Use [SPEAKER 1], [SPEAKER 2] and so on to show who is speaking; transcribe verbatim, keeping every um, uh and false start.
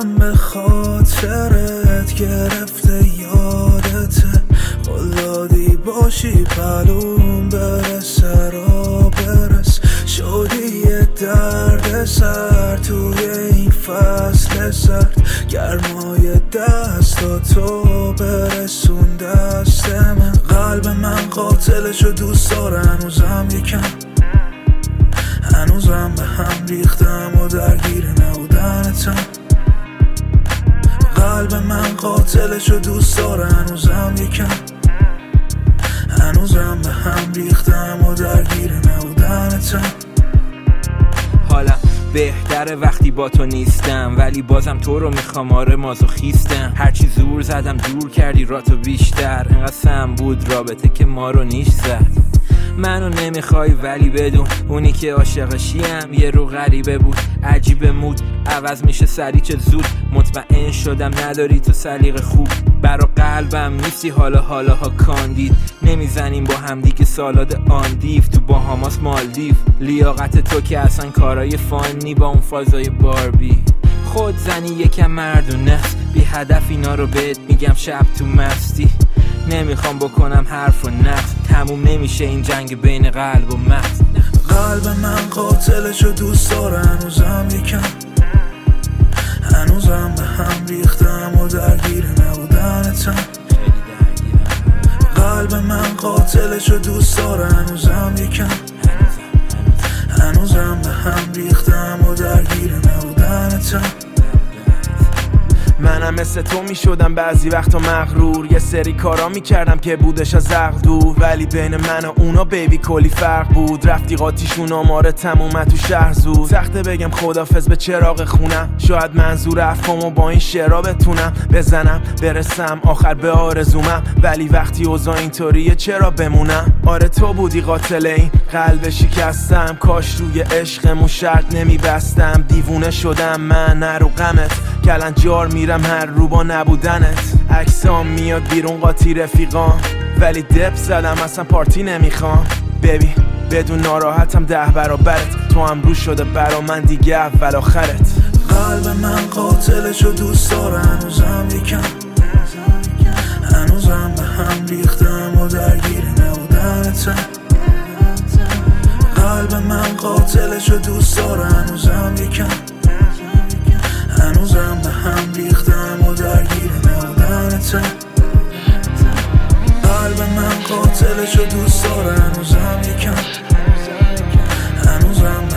[SPEAKER 1] قلبم به خاطرت گرفته یادته، خلادی باشی پلوم برسه را برس، شدی یه درد سر توی این فصل سرد، گرمای دستاتو برسون دست من. قلب من قاتلشو دوست داره هنوزم یکم، هنوزم به هم ریختم و درگیر نبودنتم. قلب من قاتلشو دوست داره هنوزم یکم، هنوزم به هم ریختم و درگیر نبودنتم.
[SPEAKER 2] حالا بهتره وقتی با تو نیستم، ولی بازم تو رو میخوام، آره مازوخیستم. هرچی زور زدم دور کردی راتو بیشتر، انقدر سم بود رابطه که ما رو نیش زد. منو نمیخوای ولی بدون اونی که عاشقشیم یه رو غریبه بود، عجیب مود عوض میشه سری چه زود. مطمئن شدم نداری تو سلیقه خوب، برا قلبم نیستی حالا حالاها کاندید. نمیزنیم با همدیگه سالاد آندیف تو باهاماس مالدیف. لیاقت تو که اصلا کارای فانی با اون فازای باربی. خود زنی یکم مردونه است، بی هدف اینا رو بهت میگم شب تو مستی. نمیخوام بکنم حرف و نقص، تموم نمیشه این جنگ بین قلب و مغز.
[SPEAKER 1] قلب من قاتلشو دوست داره هنوزم یکم، هنوزم به هم ریختم و درگیر نبودنتم. قلب من قاتلشو دوست داره هنوزم یکم، هنوزم به هم ریختم و درگیر نبودنتم.
[SPEAKER 3] منم مثل تو می شدم بعضی وقتا مغرور، یه سری کارا می کردم که بودش از عقل دور، ولی بین من و اونا بیبی کلی فرق بود. رفتی قاطیشون آماره تمومه تو شهر زود، سخته بگم خدافظ به چراغ خونم. شاید منظور افکامو با این شعرها بتونم بزنم برسم آخر به آرزومم، ولی وقتی اوضاع اینطوریه چرا بمونم. آره تو بودی قاتل این قلب شکستم، کاش روی عشقمون شرط نمی بستم. دیوونه شدم من نرو غمت، کلنجار میرم هر رو با نبودنت. عکسام میاد بیرون قاطی رفیقام، ولی دپ زدم اصلا پارتی نمیخوام. ببین بدون ناراحتم ده برابرت، تو هم رو شده برا من دیگه اول آخرت.
[SPEAKER 1] قلب من قاتلشو دوست داره هنوزم یکم، هنوزم به هم ریختم و درگیر نبودنتم. قلب من قاتلشو دوست داره هنوزم یکم، هنوزم به هم ریختم و درگیر نبودنتم. قلب من قاتلشو دوست داره هنوزم یکم، هنوزم